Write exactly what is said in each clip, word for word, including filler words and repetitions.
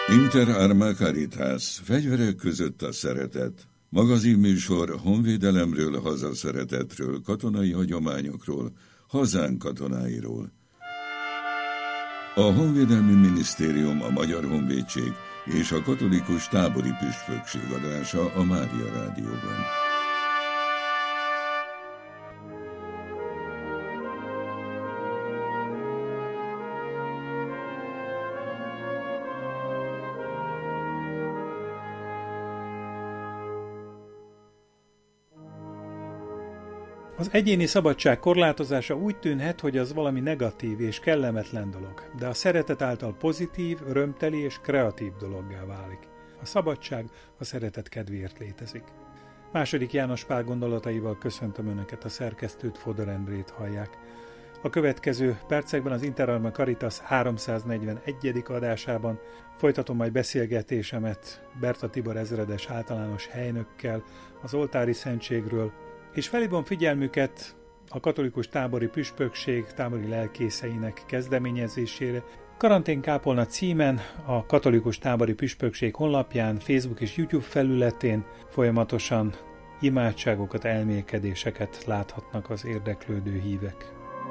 Inter Arma Caritas, fegyverek között a szeretet. Magazinműsor honvédelemről, hazaszeretetről, katonai hagyományokról, hazánk katonáiról. A Honvédelmi Minisztérium, a Magyar Honvédség és a Katolikus Tábori Püspökség adása a Mária Rádióban. Az egyéni szabadság korlátozása úgy tűnhet, hogy az valami negatív és kellemetlen dolog, de a szeretet által pozitív, örömteli és kreatív dologgá válik. A szabadság a szeretet kedvéért létezik. Második János Pál gondolataival köszöntöm Önöket, a szerkesztőt, Fodor Endrét hallják. A következő percekben az Inter Arma Caritas háromszáznegyvenegyedik adásában folytatom majd beszélgetésemet Berta Tibor ezredes általános helynökkel az oltári szentségről, és felhívom figyelmüket a Katolikus Tábori Püspökség tábori lelkészeinek kezdeményezésére. Karanténkápolna címen a Katolikus Tábori Püspökség honlapján, Facebook és YouTube felületén folyamatosan imádságokat, elmélkedéseket láthatnak az érdeklődő hívek.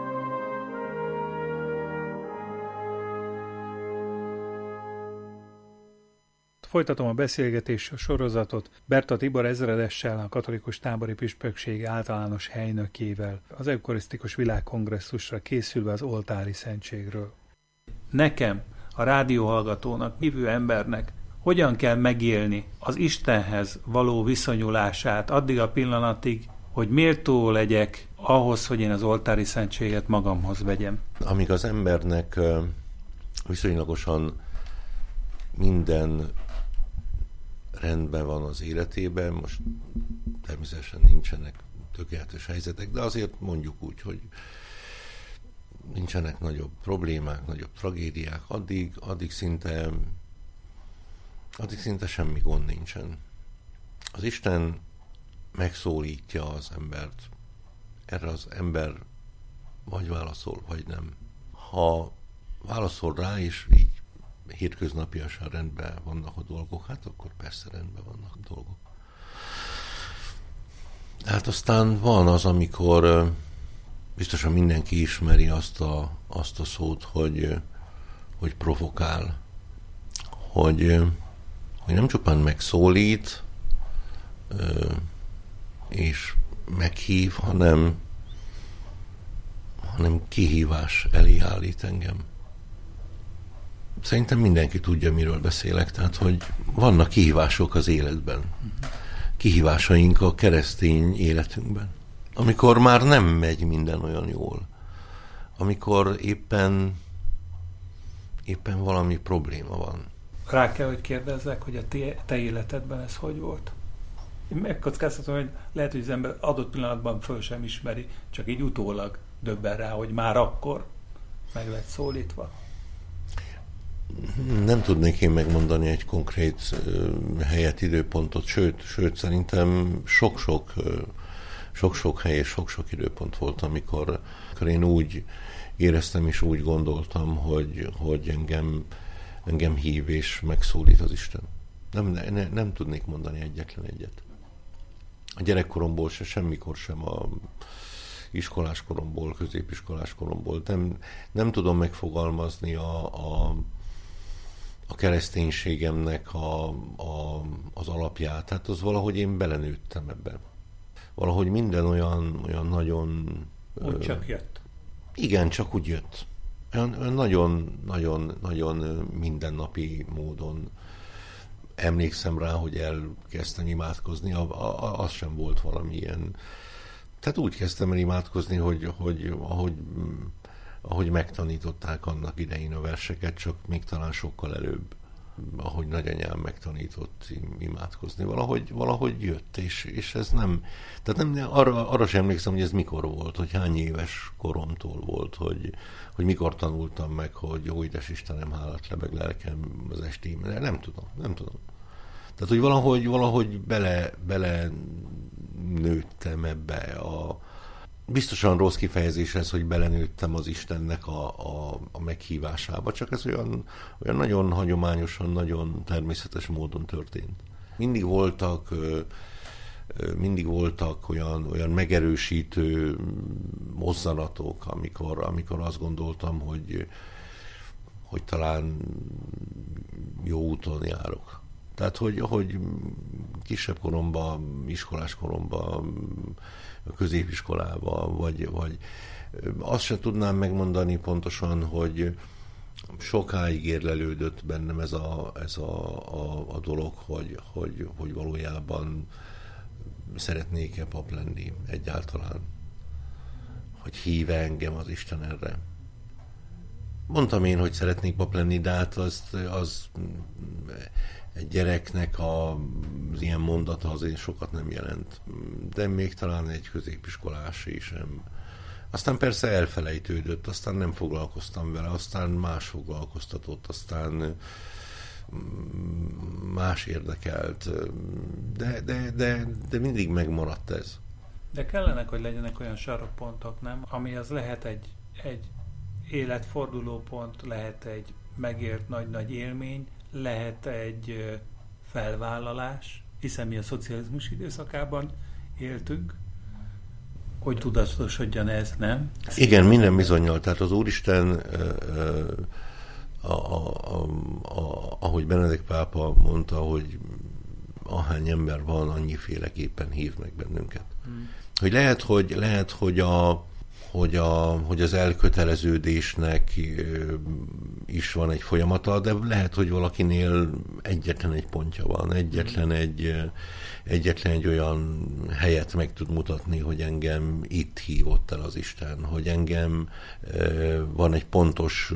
Folytatom a beszélgetés sorozatot Berta Tibor ezredessel, a Katolikus Tábori Püspökség általános helynökével, az eukarisztikus világkongresszusra készülve az oltári szentségről. Nekem, a rádióhallgatónak, hívő embernek hogyan kell megélni az Istenhez való viszonyulását addig a pillanatig, hogy méltó legyek ahhoz, hogy én az oltári szentséget magamhoz vegyem? Amíg az embernek viszonylagosan minden rendben van az életében, most természetesen nincsenek tökéletes helyzetek, de azért mondjuk úgy, hogy nincsenek nagyobb problémák, nagyobb tragédiák, addig, addig szinte addig szinte semmi gond nincsen. Az Isten megszólítja az embert. Erre az ember vagy válaszol, vagy nem. Ha válaszol rá, és így hétköznapiasan rendben vannak a dolgok, hát akkor persze rendben vannak a dolgok. Hát aztán van az, amikor biztosan mindenki ismeri azt a, azt a szót, hogy, hogy provokál, hogy, hogy nem csupán megszólít, és meghív, hanem, hanem kihívás elé állít engem. Szerintem mindenki tudja, miről beszélek, tehát, hogy vannak kihívások az életben. Kihívásaink a keresztény életünkben. Amikor már nem megy minden olyan jól. Amikor éppen, éppen valami probléma van. Rá kell, hogy kérdezzek, hogy a te, te életedben ez hogy volt? Én megkockáztatom, hogy lehet, hogy az ember adott pillanatban föl sem ismeri, csak így utólag döbben rá, hogy már akkor meg lett szólítva. Nem tudnék én megmondani egy konkrét uh, helyet, időpontot, sőt, sőt szerintem sok-sok, uh, sok-sok hely és sok-sok időpont volt, amikor, amikor én úgy éreztem és úgy gondoltam, hogy, hogy engem, engem hív és megszólít az Isten. Nem, ne, nem tudnék mondani egyetlen egyet. A gyerekkoromból se, semmikor sem a iskolás koromból, középiskolás koromból. Nem, nem tudom megfogalmazni a, a a kereszténységemnek a, a, az alapját. Tehát az valahogy én belenőttem ebbe. Valahogy minden olyan, olyan nagyon... Úgy csak jött. Igen, csak úgy jött. Olyan, olyan nagyon, nagyon, nagyon mindennapi módon emlékszem rá, hogy elkezdtem imádkozni. A, a, az sem volt valamilyen... Tehát úgy kezdtem el imádkozni, hogy, hogy ahogy... ahogy megtanították annak idején a verseket, csak még talán sokkal előbb, ahogy nagyanyám megtanított imádkozni. Valahogy, valahogy jött, és, és ez nem... Tehát nem, arra, arra sem emlékszem, hogy ez mikor volt, hogy hány éves koromtól volt, hogy, hogy mikor tanultam meg, hogy jó édes Istenem, hálát lebeg lelkem az estében. Nem tudom, nem tudom. Tehát, hogy valahogy, valahogy bele, bele nőttem ebbe a biztosan rossz kifejezés ez, hogy belenőttem az Istennek a, a, a meghívásába, csak ez olyan, olyan nagyon hagyományosan, nagyon természetes módon történt. Mindig voltak, mindig voltak olyan, olyan megerősítő mozzanatok, amikor, amikor azt gondoltam, hogy, hogy talán jó úton járok. Tehát, hogy, hogy kisebb koromban, iskolás koromban, középiskolában, vagy, vagy azt sem tudnám megmondani pontosan, hogy sokáig érlelődött bennem ez a, ez a, a, a dolog, hogy, hogy, hogy valójában szeretnék-e pap lenni egyáltalán. Hogy hív engem az Isten erre. Mondtam én, hogy szeretnék pap lenni, de hát az, az egy gyereknek a, az ilyen mondata azért sokat nem jelent. De még talán egy középiskolás sem. Aztán persze elfelejtődött, aztán nem foglalkoztam vele, aztán más foglalkoztatott, aztán más érdekelt. De, de, de, de mindig megmaradt ez. De kellenek, hogy legyenek olyan sarokpontok, nem? Ami az lehet egy, egy életfordulópont, lehet egy megért nagy-nagy élmény, lehet egy felvállalás, hiszen mi a szocializmus időszakában éltünk, hogy tudatosodjon ez, nem? Igen, minden bizonnyal. Tehát az Úristen, a, a, a, a, ahogy Benedek pápa mondta, hogy ahány ember van, annyiféleképpen hív meg bennünket. Hmm. Hogy lehet, hogy, lehet, hogy a Hogy, a, hogy az elköteleződésnek is van egy folyamata, de lehet, hogy valakinél egyetlen egy pontja van, egyetlen egy, egyetlen egy olyan helyet meg tud mutatni, hogy engem itt hívott el az Isten, hogy engem van egy pontos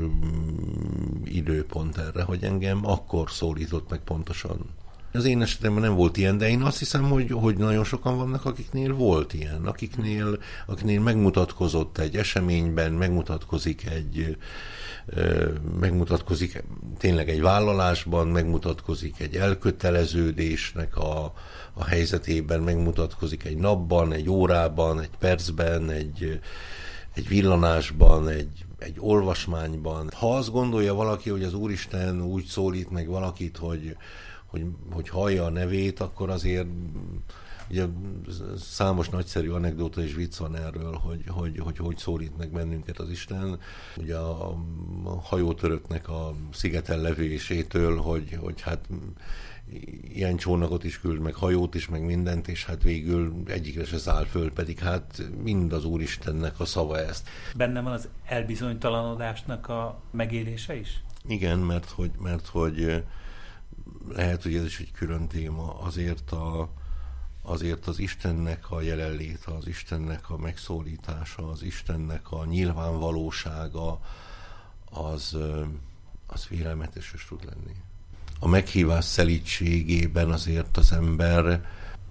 időpont erre, hogy engem akkor szólított meg pontosan. Az én esetemben nem volt ilyen, de én azt hiszem, hogy, hogy nagyon sokan vannak, akiknél volt ilyen, akiknél, akiknél megmutatkozott egy eseményben, megmutatkozik egy, megmutatkozik tényleg egy vállalásban, megmutatkozik egy elköteleződésnek a, a helyzetében, megmutatkozik egy napban, egy órában, egy percben, egy, egy villanásban, egy, egy olvasmányban. Ha azt gondolja valaki, hogy az Úristen úgy szólít meg valakit, hogy Hogy, hogy hallja a nevét, akkor azért ugye számos nagyszerű anekdóta és vicc van erről, hogy hogy, hogy hogy szólít meg bennünket az Isten. Ugye a, a hajótöröknek a szigeten levésétől, hogy, hogy hát ilyen csónakot is küld, meg hajót is, meg mindent, és hát végül egyikre se száll föl, pedig hát mind az Úristennek a szava ezt. Benne van az elbizonytalanodásnak a megélése is? Igen, mert hogy, mert hogy lehet, hogy ez is egy külön téma, azért, a, azért az Istennek a jelenléte, az Istennek a megszólítása, az Istennek a nyilvánvalósága, az, az félelmetes is tud lenni. A meghívás szelídségében azért az ember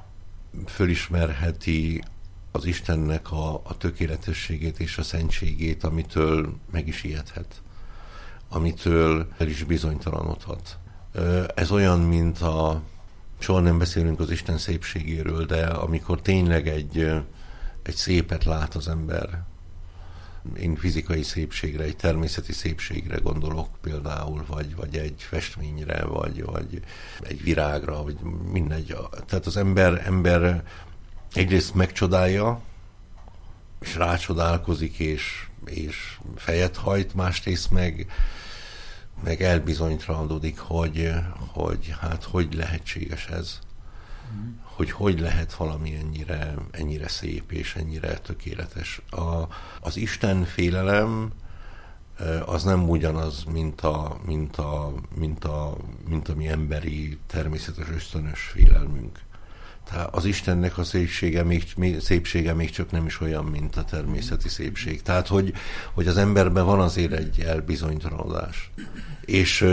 fölismerheti az Istennek a, a tökéletességét és a szentségét, amitől meg is ijedhet, amitől el is bizonytalanodhat. Ez olyan, mint a... Soha nem beszélünk az Isten szépségéről, de amikor tényleg egy, egy szépet lát az ember, én fizikai szépségre, egy természeti szépségre gondolok például, vagy, vagy egy festményre, vagy, vagy egy virágra, vagy mindegy. Tehát az ember, ember egyrészt megcsodálja, és rácsodálkozik, és, és fejet hajt, másrészt meg meg elbizonytalanodik, hogy, hogy hát hogy lehetséges ez, mm. hogy hogy lehet valami ennyire, ennyire szép és ennyire tökéletes. A, az Isten félelem az nem ugyanaz, mint a, mint a, mint a, mint a mi emberi természetes ösztönös félelmünk. Tehát az Istennek a szépsége még, szépsége még csak nem is olyan, mint a természeti szépség. Tehát, hogy, hogy az emberben van azért egy elbizonytalanodás. És,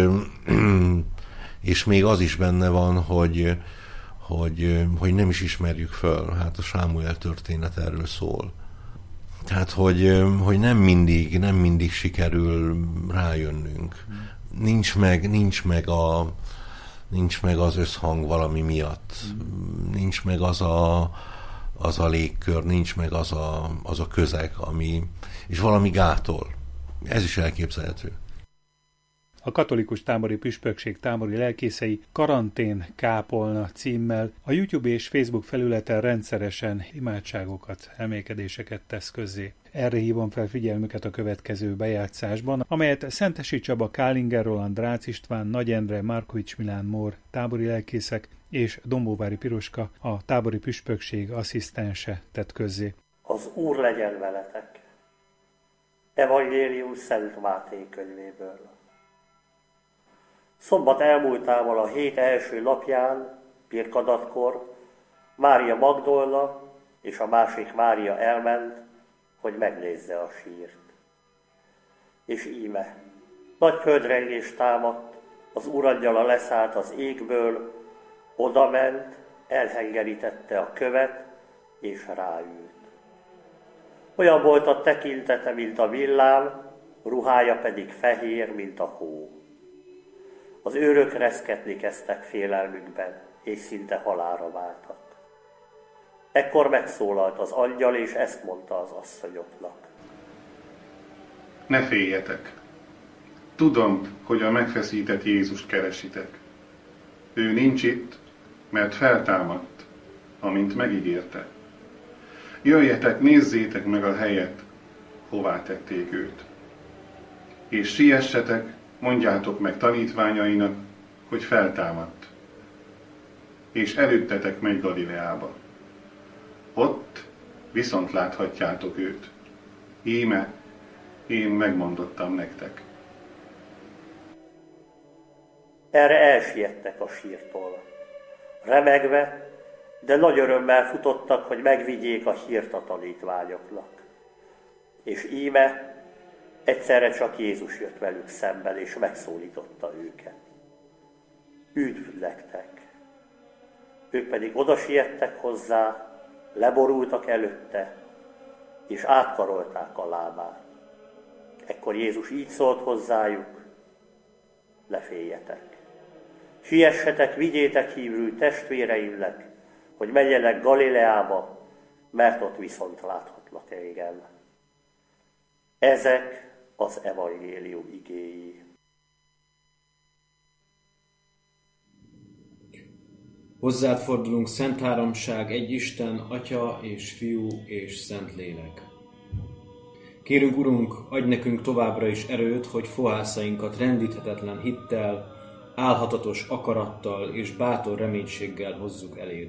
és még az is benne van, hogy, hogy, hogy nem is ismerjük föl. Hát a Sámuel történet erről szól. Tehát, hogy, hogy nem mindig, nem mindig sikerül rájönnünk. Nincs meg, nincs meg a nincs meg az összhang valami miatt. Nincs meg az a, az a légkör, nincs meg az a, az a közeg, ami, és valami gátol. Ez is elképzelhető. A katolikus tábori püspökség tábori lelkészei Karantén Kápolna címmel a YouTube és Facebook felületen rendszeresen imádságokat, emelkedéseket tesz közzé. Erre hívom fel figyelmüket a következő bejátszásban, amelyet Szentesi Csaba, Kálinger Roland, Drácz István, Nagy Endre, Markovics Milán Mór tábori lelkészek és Dombóvári Piroska, a tábori püspökség asszisztense tett közzé. Az Úr legyen veletek! Evangélium Szent Máté könyvéből. Szombat elmúltával a hét első napján, pirkadatkor, Mária Magdolna és a másik Mária elment, hogy megnézze a sírt. És íme, nagy földrengés támadt, az urangyala leszállt az égből, odament, elhengerítette a követ, és ráült. Olyan volt a tekintete, mint a villám, ruhája pedig fehér, mint a hó. Az őrök reszketni kezdtek félelmükben, és szinte halálra váltak. Ekkor megszólalt az angyal, és ezt mondta az asszonyoknak. Ne féljetek! Tudom, hogy a megfeszített Jézust keresitek. Ő nincs itt, mert feltámadt, amint megígérte. Jöjjetek, nézzétek meg a helyet, hová tették őt. És siessetek, mondjátok meg tanítványainak, hogy feltámadt. És előttetek megy Galileába. Ott viszont láthatjátok őt. Íme, én megmondottam nektek. Erre elsiettek a sírtól. Remegve, de nagy örömmel futottak, hogy megvigyék a hírt a tanítványoknak. És íme, egyszerre csak Jézus jött velük szemben, és megszólította őket. Üdv nektek! Ők pedig oda siettek hozzá, leborultak előtte, és átkarolták a lábát. Ekkor Jézus így szólt hozzájuk, ne féljetek. Siessetek, vigyétek hívül testvéreimnek, hogy menjenek Galileába, mert ott viszont láthatnak engem. Ezek az evangélium igéi. Hozzád fordulunk, Szent Háromság, egy Isten, Atya és Fiú és Szentlélek. Kérünk, Urunk, adj nekünk továbbra is erőt, hogy fohászainkat rendíthetetlen hittel, álhatatos akarattal és bátor reménységgel hozzuk eléd.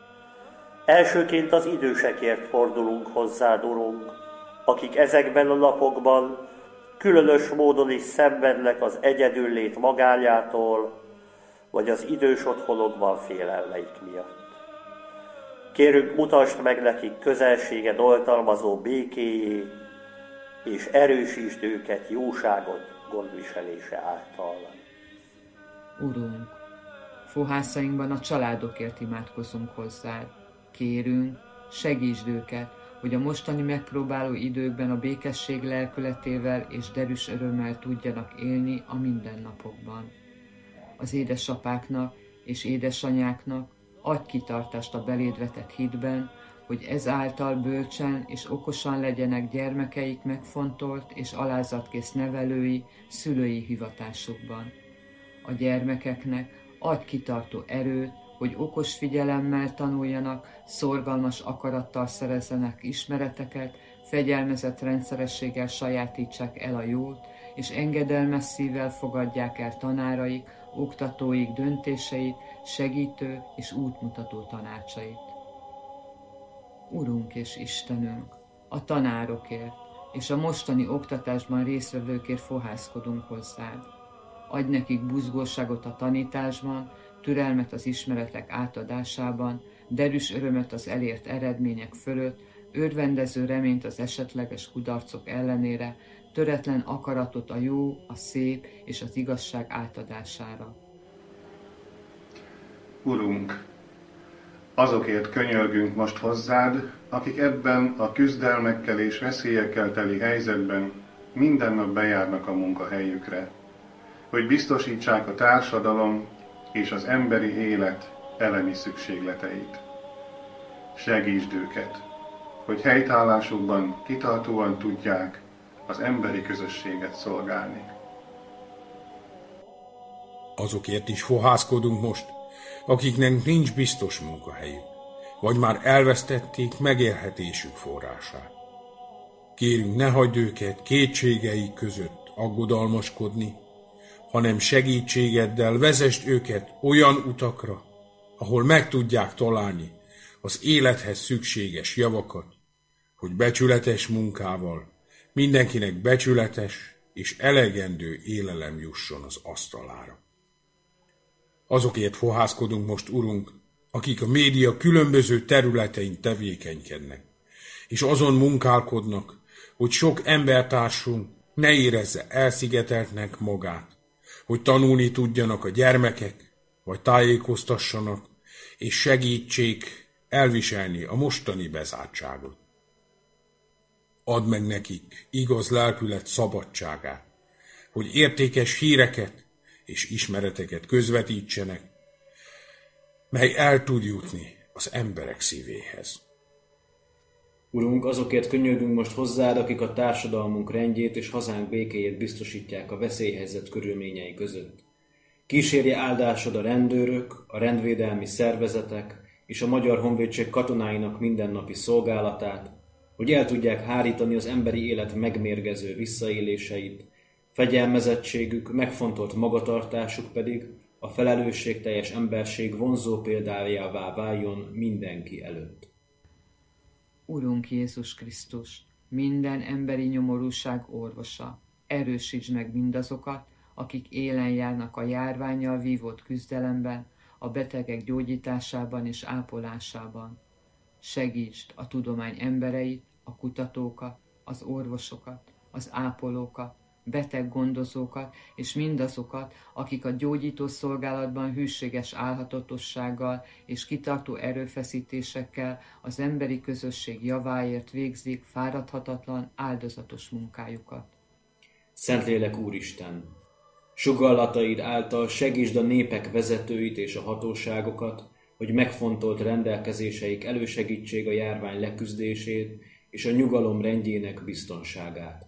Elsőként az idősekért fordulunk hozzád, Urunk, akik ezekben a napokban különös módon is szenvednek az egyedüllét magányától, vagy az idős otthonokban félelmeik miatt. Kérünk, mutasd meg nekik közelséged oltalmazó békéjét, és erősítsd őket jóságot gondviselése által. Urunk, fohászainkban a családokért imádkozunk hozzád. Kérünk, segítsd őket, hogy a mostani megpróbáló időkben a békesség lelkületével és derűs örömmel tudjanak élni a mindennapokban. Az édesapáknak és édesanyáknak adj kitartást a beléd vetett hitben, hogy ezáltal bölcsen és okosan legyenek gyermekeik megfontolt és alázatkész nevelői, szülői hivatásukban. A gyermekeknek adj kitartó erőt, hogy okos figyelemmel tanuljanak, szorgalmas akarattal szerezzenek ismereteket, fegyelmezett rendszerességgel sajátítsák el a jót, és engedelmes szívvel fogadják el tanáraik, oktatóik döntéseit, segítő és útmutató tanácsait. Urunk és Istenünk, a tanárokért és a mostani oktatásban résztvevőkért fohászkodunk hozzád. Adj nekik buzgóságot a tanításban, türelmet az ismeretek átadásában, derűs örömöt az elért eredmények fölött, örvendező reményt az esetleges kudarcok ellenére, töretlen akaratot a jó, a szép és az igazság átadására. Urunk, azokért könyörgünk most hozzád, akik ebben a küzdelmekkel és veszélyekkel teli helyzetben minden nap bejárnak a munkahelyükre, hogy biztosítsák a társadalom és az emberi élet elemi szükségleteit. segítsd őket, hogy helytállásukban kitartóan tudják az emberi közösséget szolgálni. Azokért is fohászkodunk most, akiknek nincs biztos munkahelyük, vagy már elvesztették megélhetésük forrását. Kérünk, ne hagyd őket kétségeik között aggodalmaskodni, hanem segítségeddel vezesd őket olyan utakra, ahol meg tudják találni az élethez szükséges javakat, hogy becsületes munkával mindenkinek becsületes és elegendő élelem jusson az asztalára. Azokért fohászkodunk most, Urunk, akik a média különböző területein tevékenykednek, és azon munkálkodnak, hogy sok embertársunk ne érezze elszigeteltnek magát, hogy tanulni tudjanak a gyermekek, vagy tájékoztassanak, és segítsék elviselni a mostani bezártságot. Add meg nekik igaz lelkület szabadságát, hogy értékes híreket és ismereteket közvetítsenek, mely el tud jutni az emberek szívéhez. Urunk, azokért könyörgünk most hozzád, akik a társadalmunk rendjét és hazánk békéjét biztosítják a veszélyhelyzet körülményei között. Kísérje áldásod a rendőrök, a rendvédelmi szervezetek és a Magyar Honvédség katonáinak mindennapi szolgálatát, hogy el tudják hárítani az emberi élet megmérgező visszaéléseit, fegyelmezettségük, megfontolt magatartásuk pedig a felelősségteljes emberség vonzó példájává váljon mindenki előtt. Urunk Jézus Krisztus, minden emberi nyomorúság orvosa, erősítsd meg mindazokat, akik élen járnak a járvánnyal vívott küzdelemben, a betegek gyógyításában és ápolásában. Segítsd a tudomány embereit, a kutatókat, az orvosokat, az ápolókat, beteggondozókat és mindazokat, akik a gyógyító szolgálatban hűséges álhatatossággal és kitartó erőfeszítésekkel az emberi közösség javáért végzik fáradhatatlan, áldozatos munkájukat. Szentlélek Úristen, sugallataid által segítsd a népek vezetőit és a hatóságokat, hogy megfontolt rendelkezéseik elősegítsék a járvány leküzdését és a nyugalom rendjének biztonságát.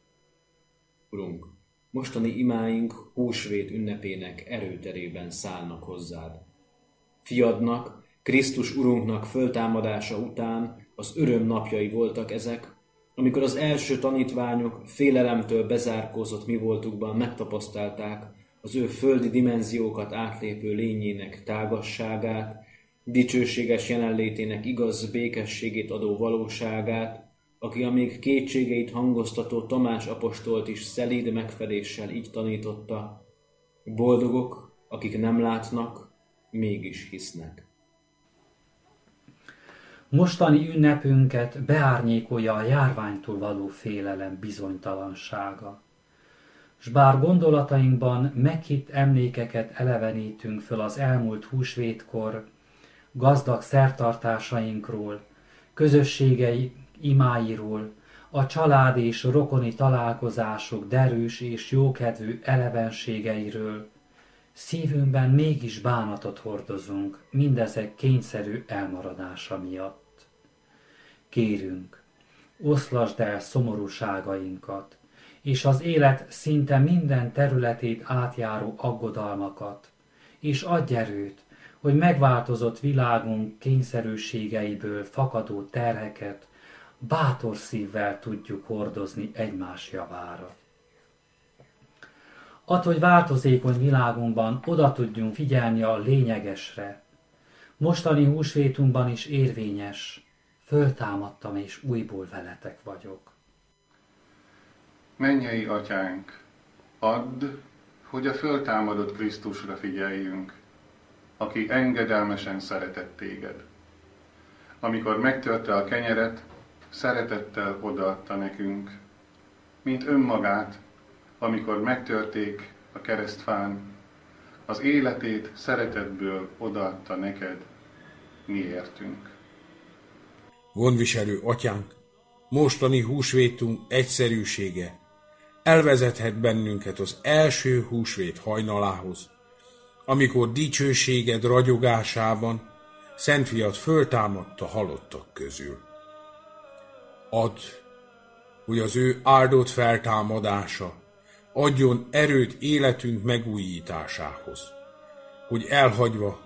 Urunk, mostani imáink húsvét ünnepének erőterében szállnak hozzád. Fiadnak, Krisztus Urunknak föltámadása után az öröm napjai voltak ezek, amikor az első tanítványok félelemtől bezárkózott mi voltukban megtapasztalták az ő földi dimenziókat átlépő lényének tágasságát, dicsőséges jelenlétének igaz békességét adó valóságát, aki a még kétségeit hangoztató Tamás apostolt is szelíd megfedéssel így tanította: boldogok, akik nem látnak, mégis hisznek. Mostani ünnepünket beárnyékolja a járványtól való félelem bizonytalansága. S bár gondolatainkban meghitt emlékeket elevenítünk föl az elmúlt húsvétkor, gazdag szertartásainkról, közösségei imáiról, a család és rokoni találkozások derűs és jókedvű elevenségeiről, szívünkben mégis bánatot hordozunk mindezek kényszerű elmaradása miatt. Kérünk, oszlasd el szomorúságainkat, és az élet szinte minden területét átjáró aggodalmakat, és adj erőt, hogy megváltozott világunk kényszerűségeiből fakadó terheket bátor szívvel tudjuk hordozni egymás javára. Add, hogy változékony világunkban oda tudjunk figyelni a lényegesre. Mostani húsvétunkban is érvényes, föltámadtam és újból veletek vagyok. Mennyei Atyánk, add, hogy a föltámadott Krisztusra figyeljünk, aki engedelmesen szeretett téged. Amikor megtörte a kenyeret, szeretettel odaadta nekünk, mint önmagát, amikor megtörték a keresztfán, az életét szeretetből odaadta neked, miértünk. Gondviselő Atyánk, mostani húsvétunk egyszerűsége elvezethet bennünket az első húsvét hajnalához, amikor dicsőséged ragyogásában Szent Fiat föltámadta halottak közül. Add, hogy az ő áldott feltámadása adjon erőt életünk megújításához, hogy elhagyva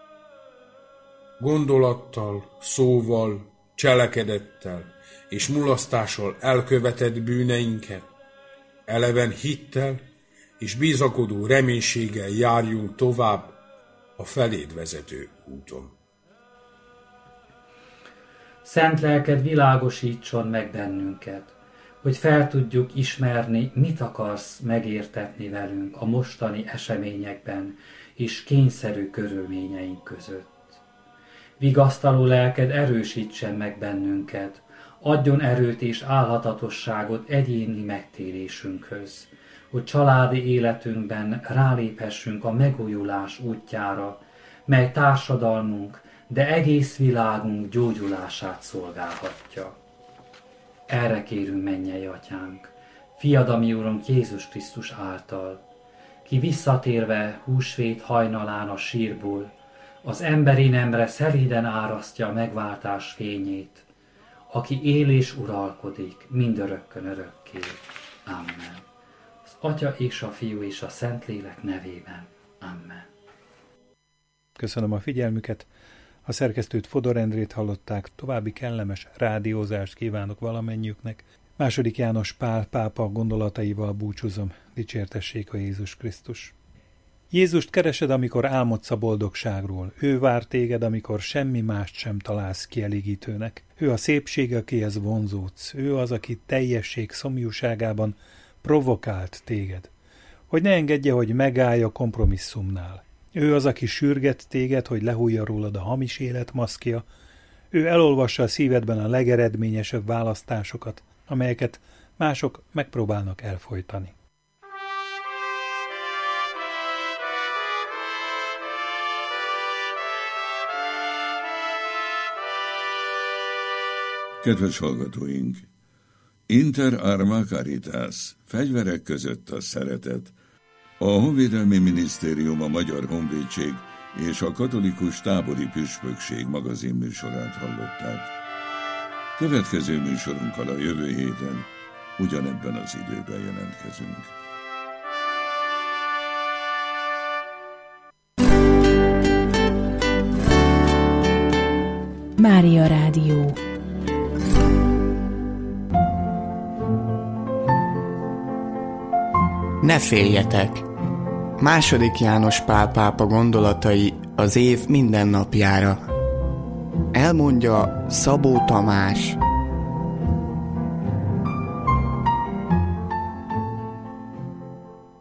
gondolattal, szóval, cselekedettel és mulasztással elkövetett bűneinket, eleven hittel és bizakodó reménységgel járjunk tovább a feléd vezető úton. Szent lelked világosítson meg bennünket, hogy fel tudjuk ismerni, mit akarsz megértetni velünk a mostani eseményekben és kényszerű körülményeink között. Vigasztaló lelked erősítsen meg bennünket, adjon erőt és álhatatosságot egyéni megtérésünkhöz, hogy családi életünkben ráléphessünk a megújulás útjára, mely társadalmunk, de egész világunk gyógyulását szolgálhatja. Erre kérünk, mennyei Atyánk, Fiad, a mi Urunk Jézus Krisztus által, ki visszatérve húsvét hajnalán a sírból, az emberi nemre szelíden árasztja a megváltás fényét, aki él és uralkodik mindörökkön örökké. Amen. Az Atya és a Fiú és a Szentlélek nevében. Amen. Köszönöm a figyelmüket. A szerkesztőt, Fodor Endrét hallották, további kellemes rádiózást kívánok valamennyiüknek. Második János Pál pápa gondolataival búcsúzom, dicsértessék a Jézus Krisztus. Jézust keresed, amikor álmodsz a boldogságról. Ő vár téged, amikor semmi mást sem találsz kielégítőnek. Ő a szépség, akihez vonzódsz. Ő az, aki teljesség szomjúságában provokált téged. Hogy ne engedje, hogy megállj a kompromisszumnál. Ő az, aki sürget téged, hogy lehújja rólad a hamis élet maszkja. Ő elolvassa a szívedben a legeredményesebb választásokat, amelyeket mások megpróbálnak elfojtani. Kedves hallgatóink! Inter arma caritas, fegyverek között a szeretet. A Honvédelmi Minisztérium, a Magyar Honvédség és a Katolikus Tábori Püspökség magazinműsorát hallották. Következő műsorunkkal a jövő héten ugyanebben az időben jelentkezünk. Mária Rádió. Ne féljetek! Második János Pál pápa gondolatai az év minden napjára. Elmondja Szabó Tamás,